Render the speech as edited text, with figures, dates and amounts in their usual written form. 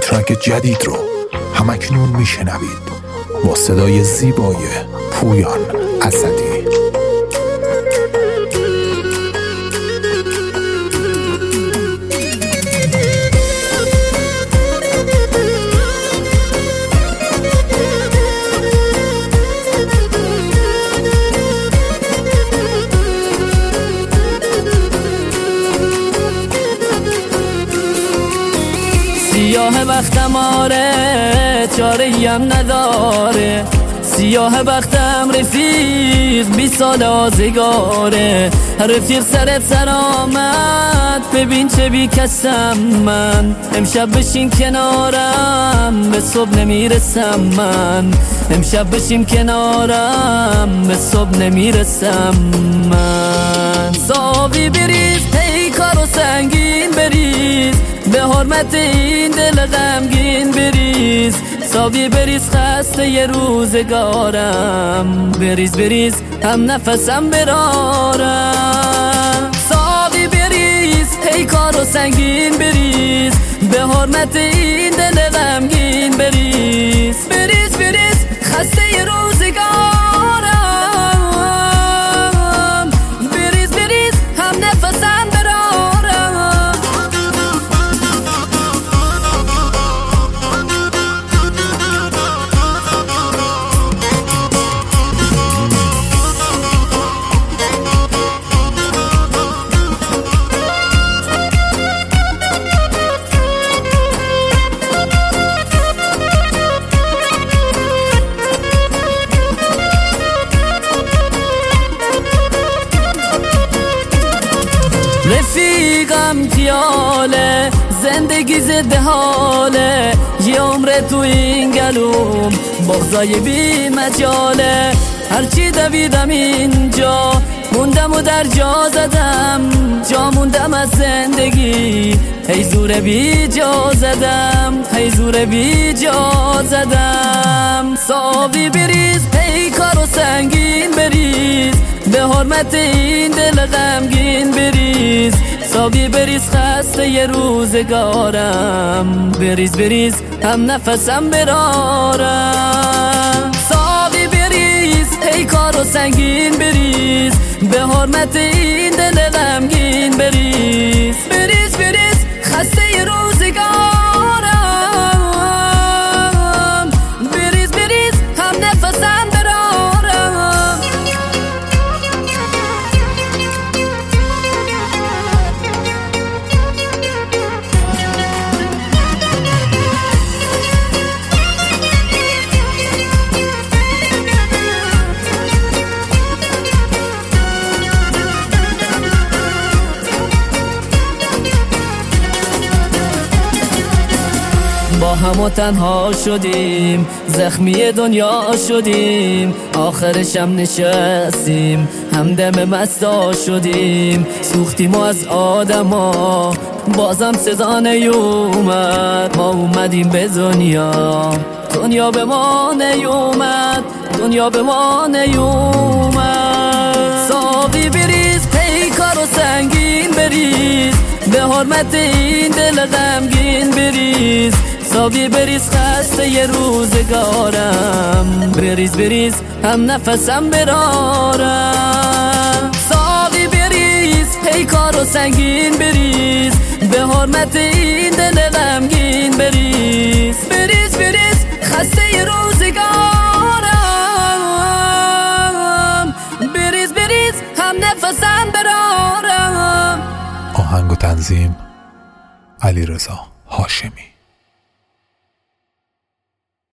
ترک جدید رو همکنون میشنوید با صدای زیبای پویان اسدی. سیاه بختم آره چاره‌ای هم نداره، سیاه بختم رفیق 20 سال آزگاره. رفیق سر آمد ببین چه بی کسم من، امشب بشین کنارم به صبح نمیرسم من، امشب بشین کنارم به صبح نمیرسم من. صافی بریز پیکار و سنگین بریز، به حرمت این دل غمگین بریز. صافی بریز خسته ی روزگارم، بریز هم نفسم برارم. صافی بریز پیکار و سنگین بریز، به حرمت این دل غمگین بریز. بریز خسته ی روزگارم، بریز هم نفسم برارم. رفیقم خیاله زندگی زده حاله، یه عمر تو این گلوم بغضای بی مجاله. هرچی دویدم اینجا موندم و در جا زدم، جا موندم از زندگی هی زور بی جا زدم، هی زور بی جا زدم. صافی بریز پیکار و سنگین بریز، به حرمت این دل غمگین بریز. صافی بریز خسته ی روزگارم، بریز هم نفسم برارم. صافی بریز پیکار و سنگین بریز، به حرمت این دل غمگین بریز. بریز خسته ی روزگارم، بریز هم نفسم برارم. با هم و تنها شدیم، زخمی دنیا شدیم، آخرشم نشستیم همدم مستا شدیم. سوختیم و از آدما بازم صدا نیومد، ما اومدیم به دنیا، دنیا به ما نیومد، دنیا به ما نیومد. صافی بریز پیکار و سنگین بریز، به حرمت این دل غمگین بریز. صافی بریز خسته ی روزگارم، بریز هم نفسم برارم. صافی بریز پیکار و سنگین بریز، به حرمت این دل غمگین بریز. خسته ی روزگارم، بریز هم نفسم برارم. آهنگ و تنظیم علیرضا هاشمی.